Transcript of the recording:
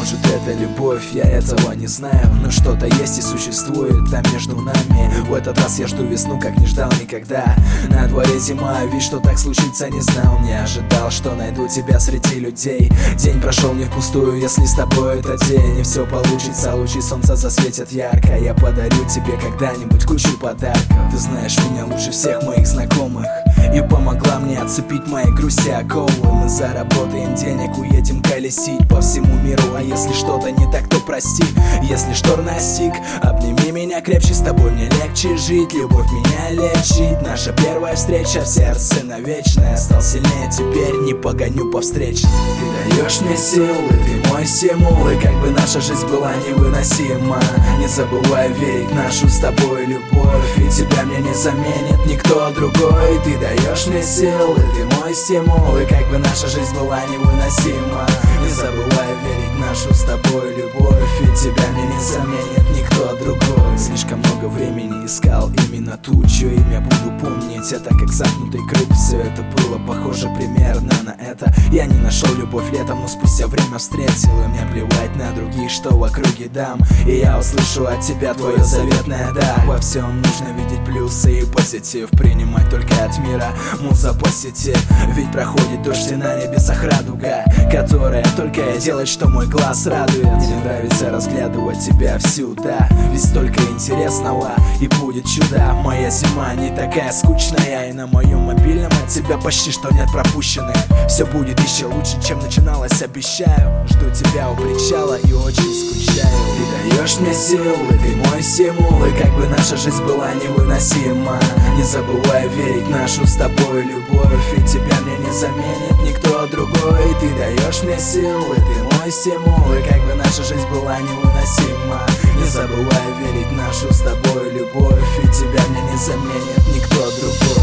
Может, это любовь, я этого не знаю, но что-то есть и существует там между нами. В этот раз я жду весну, как не ждал никогда. На дворе зима, ведь что так случится, не знал. Не ожидал, что найду тебя среди людей. День прошел не впустую, если с тобой этот день. И все получится, лучи солнца засветят ярко. Я подарю тебе когда-нибудь кучу подарков. Ты знаешь меня лучше всех моих знакомых и помогла мне отцепить мои грусти оковы. Мы заработаем денег, уедем колесить по всему миру. А если что-то не так, то прости. Если шторм настиг, обними меня крепче. С тобой мне легче жить, любовь меня лечит. Наша первая встреча в сердце навечно. Я стал сильнее, теперь не погоню по встречной. Ты даешь мне силы, ты мой стимул. И как бы наша жизнь была невыносима, не забывай верить в нашу с тобой любовь. И тебя мне не заменит никто другой. Ты даешь мне силы, ты мой стимул. И как бы наша жизнь была невыносима, не забывай верить в нашу с тобой любовь. И тебя мне не заменит никто другой. Слишком много времени искал именно ту, чье имя буду помнить. Это как замкнутый круг, все это было похоже примерно на это. Я не нашел любовь летом, но спустя время встретил. И мне плевать на других, что в округе дам. И я услышу от тебя твое заветное да. Во всем нужно видеть плюсы и позитив, принимать только от мира муза позитив. Ведь проходит дождь и на небесах радуга, которая только и делает, что мой глаз радует. Мне нравится разглядывать тебя всюду, ведь столько интересного и будет чудо. Моя зима не такая скучная, и на моем мобильном от тебя почти что нет пропущенных. Все будет еще лучше, чем начиналось, обещаю. Жду тебя у причала и очень скучаю. Ты даешь мне силы, ты мой стимул. И как бы наша жизнь была невыносима, не забывай верить в нашу с тобой любовь. И тебя мне не заменит никто другой. Ты даешь мне силы, ты мой стимул. И как бы наша жизнь была невыносима, не забывай верить в нашу с тобой любовь. И тебя мне не заменит никто другой.